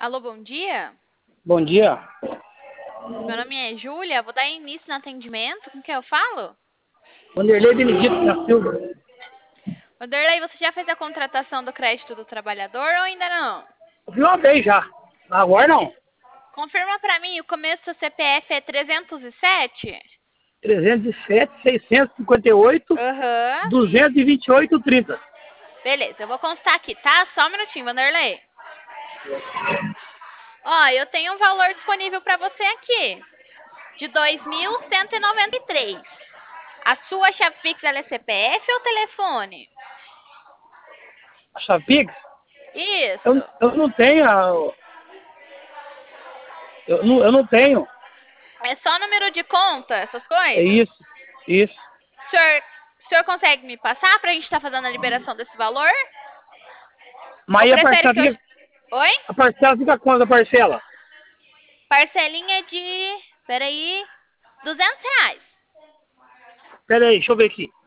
Alô, bom dia. Bom dia. Meu nome é Júlia, vou dar início no atendimento. Com quem eu falo? Vanderlei Benedito da Silva. Vanderlei, você já fez a contratação do crédito do trabalhador ou ainda não? Eu vi uma vez já. Agora não. Confirma pra mim, o começo do CPF é 307? 307, 658, Aham. 228, 30. Beleza, eu vou constar aqui, tá? Só um minutinho, Vanderlei. Ó, eu tenho um valor disponível pra você aqui, de 2.193. A sua chave Pix ela é CPF ou telefone? A chave Pix? Isso. Eu não tenho. Eu não tenho. É só número de conta, essas É coisas? isso. Isso. O senhor consegue me passar pra gente estar fazendo a liberação desse valor? Mas Ou aí prefere que eu... Oi? a parcela fica quanto a parcela? Parcelinha de... Peraí... R$ 200. Pera aí, deixa eu ver aqui.